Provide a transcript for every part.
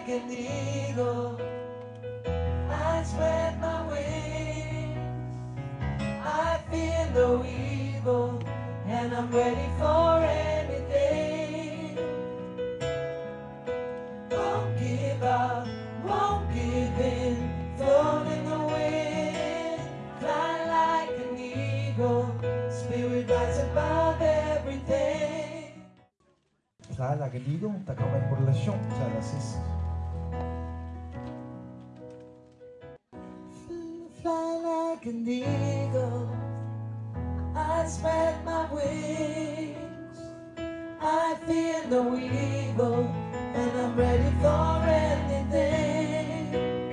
like an eagle. I spread my wings. I fear no evil, and I'm ready for anything. Won't give up, won't give in. Float in the wind, fly like an eagle. Spirit rise above everything. Fly like an eagle. Der kommer en modulation til allersidst. Fly like an eagle. I spread my wings. I fear no evil, and I'm ready for anything.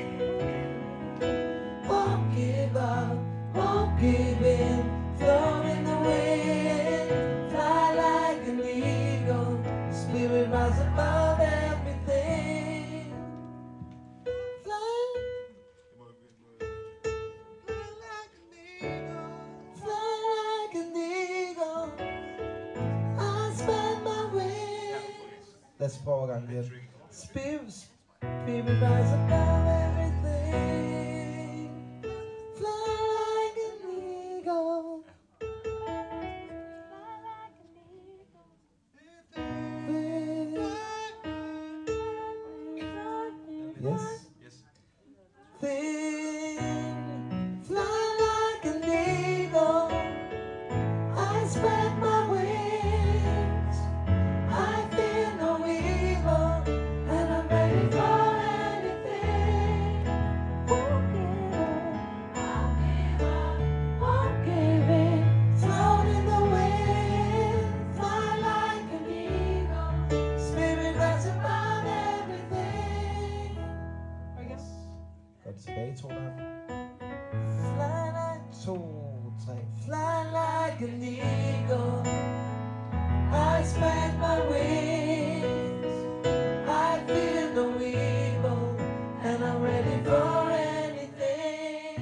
Won't give up, won't give in. Float in the wind, fly like an eagle. Spirit rise above everything. Fly like an eagle. Fly like an eagle. I spread my wings. Lad os prøve at gang igen. Spirit rise above everything. Fly like an eagle. Yes. Fly like an eagle. I spread my wings. I fear no evil, and I'm ready for anything. Won't give up, won't give in. Float in the wind, fly like an eagle. Spirit rise above everything. Godt tilbage, tonerne. Fly like 2, 3. Fly like an eagle. I spread my wings. I fear no evil, and I'm ready for anything.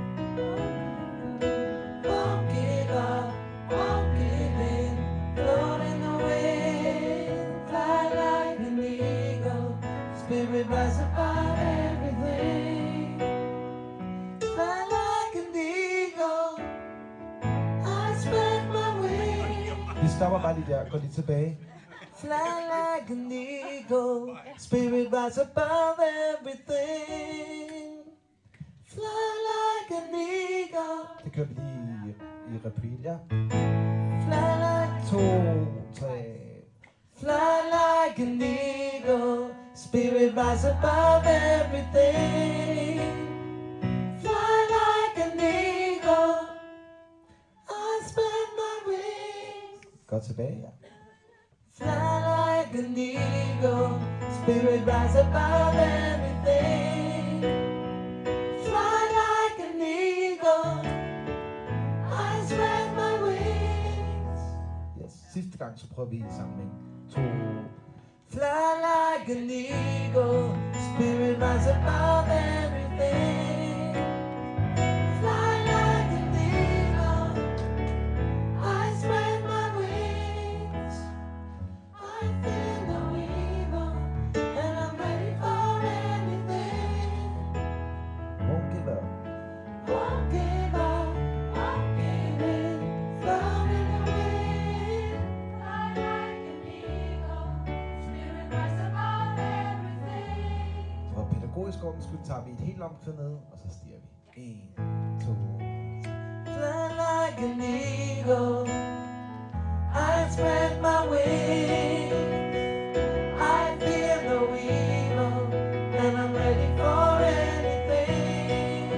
Won't give up, won't give in. Float in the wind, fly like an eagle. Spirit rise above everything. Fly like an eagle. I spread my wings. Vi stopper bare lige der. Gå lige tilbage. Fly like an eagle. Spirit rise above everything. Fly like an eagle. Det kører vi lige i repeat, ja. Fly like 2, 3. Fly like an eagle. Spirit rise above everything. Fly like an eagle. I spread my wings. Godt tilbage, ja. Fly like an eagle. Spirit rise above everything. Fly like an eagle. I spread my wings. Yes. Sidste gang, så prøver vi i sammen. 2. Fly like an eagle. Spirit rise above everything. Fly like an eagle. I spread my wings. I fear no evil, and I'm ready for anything. Won't give up. Won't give up, won't give in. Float in the wind, fly like an eagle. Spirit rise above everything. For pædagogisk ordens skyld tager vi et helt omkvæd ned, og så stiger vi. 1, 2. Fly like an eagle. I spread my wings. I fear no evil, and I'm ready for anything.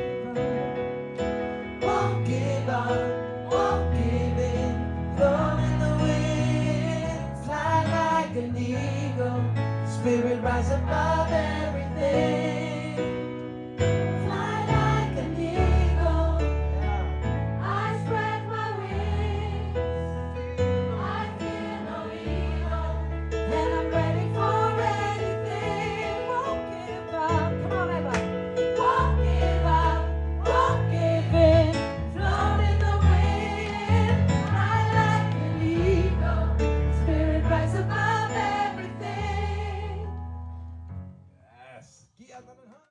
Won't give up, won't give in. Float in the wind, fly like an eagle. Spirit rise above everything. Fly like an eagle. I spread my wings. I fear no evil, and I'm ready for anything. Won't give up. Come on, everybody. Won't give up, won't give in. Float in the wind, fly like an eagle. Spirit rise above everything. Giv Satan en hånd.